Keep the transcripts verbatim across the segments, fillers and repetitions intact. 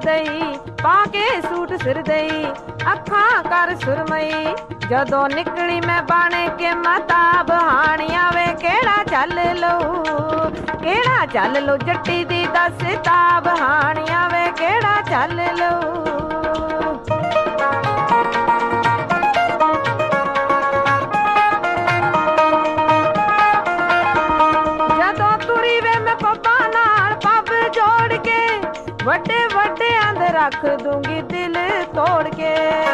दई पा के सूट सिर दई अखा कर सुरमई जदों निकली मैं बाणे के महताब हाणिया वे केड़ा चल लो केड़ा चल लो जट्टी दी दस ताब हाणिया वे केड़ा चल लो। जदों तुरी वे मैं पप्पा नाल पब जोड़ के वड्डे वड्डे अंद रख दूंगी दिल तोड़ के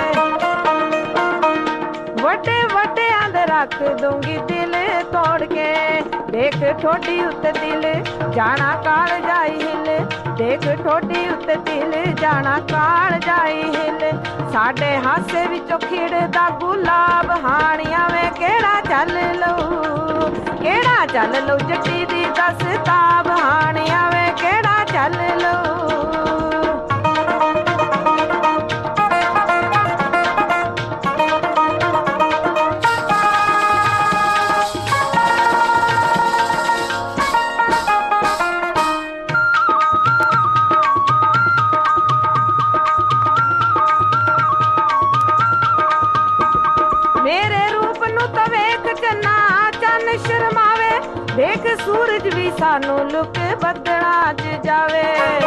वड्डे वड्डे अंद रख दूंगी दिल तोड़ के देख ठोडी उत्ते दिल जाना काल जाई हिल देख ठोडी उत्ते दिल जाना काल जाई हिल साडे हासे विचों खिड़दा गुलाब हाणिया वे केड़ा चल लो केड़ा चल लो जट्टी दी दस ताब हाणिया वे केड़ा चल लो। मेरे रूप नू तो वेख चन्ना चन शर्मावे देख सूरज भी सानू लुक बदला च जावे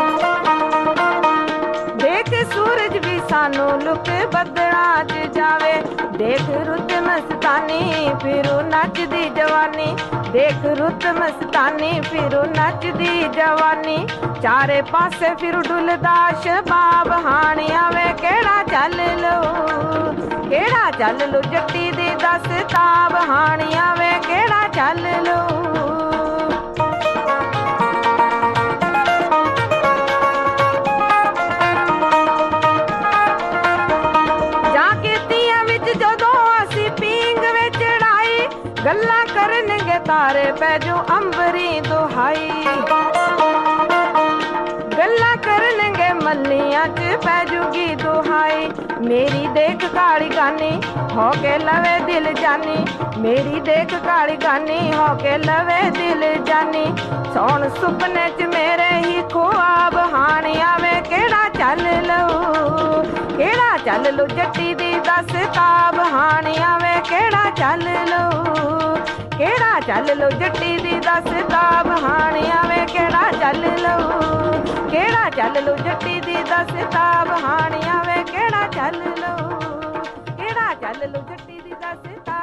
देख सूरज भी सानू लुक बदला च जावे देख रुत मस्तानी फिरू नचदी जवानी देख रुत मस्तानी फिरू नचदी जवानी चारे पासे फिर डुलदा शबाब हाणिया वे केड़ा चल लो केड़ा चल लो जट्टी दी दस ताब हाणिया वे केड़ा चल लो। जाके तियां विच जदों असी पींग विच चढ़ाई गल्लां करनगे तारे पैजो अंबरी दुहाई गल्लां करनगे मल्लियां च पैजूगी दुहाई मेरी देख काली गानी हो के लवे दिल जानी मेरी देख काली गानी हो के लवे दिल जानी सोन सुपने च मेरे ही ख्वाब हाणिया वे केड़ा चल लो केड़ा चल लो जट्टी दी दस ताब हाणिया वे केड़ा चल लो केड़ा चल लो जट्टी दी दस ताब हाणिया वे केड़ा चल लो केड़ा चल लो जट्टी दी दस ताब हाणिया वे केड़ा चल लो केड़ा चल लो जट्टी दी दस ताब